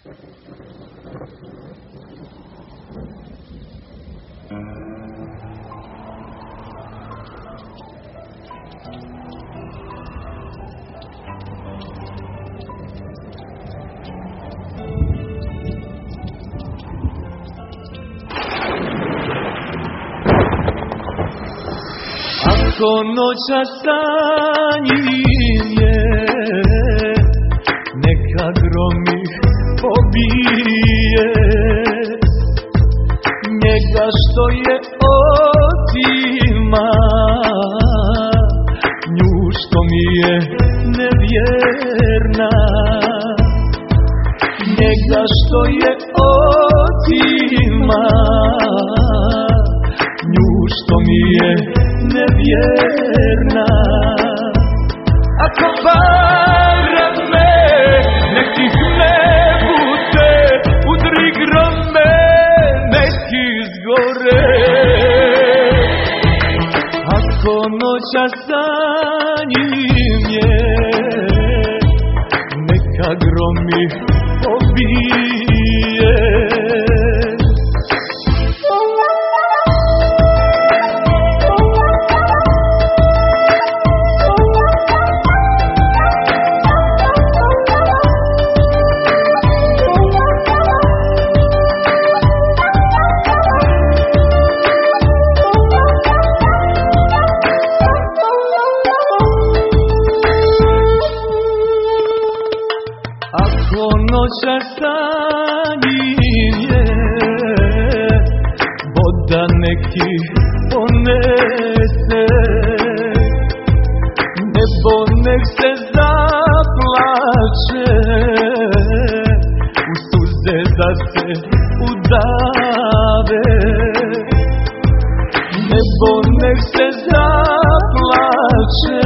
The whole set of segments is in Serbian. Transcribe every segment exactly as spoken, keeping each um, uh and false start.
Ako noća sa njim je, neka grom ih pobije, njega što je otima, nju što mi je nevjerna, njega što je otima, nju što mi je nevjerna. Ako barem me nekih ne bude, udri grome neki izgore. Ako noća sa njim je, neka grom ih pobije. Ako noća sa njim je, voda neki ponese, nebo nek se zaplače, u suze da se udave. Nebo nek se zaplače,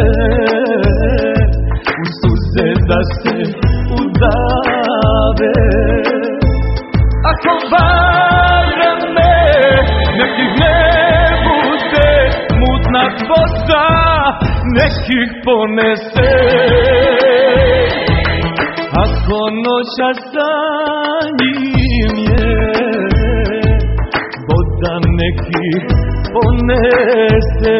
u suze da se udave. Ako barem me nekih ne bude, mutna voda nekih ponese. Ako noća sa njim je, voda nekih ponese.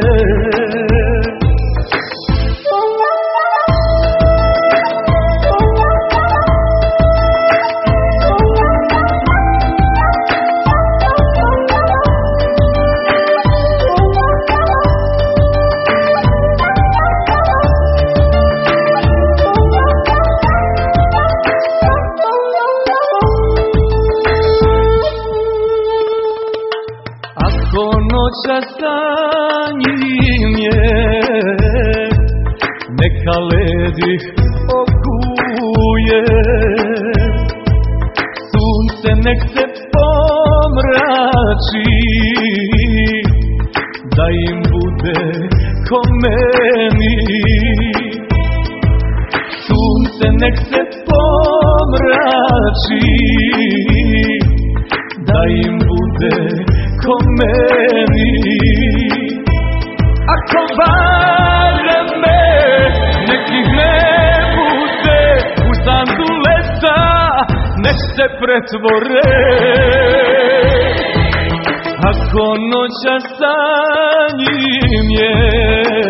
Ako noća sa njim je, neka led ih okuje, sunce nek se pomrači, da im bude ko meni. Sunce nek se pomrači, da im bude ko meni. Ako barem me nekih ne bude, u sandu leta nek se pretvore. Ako noća sa njim je,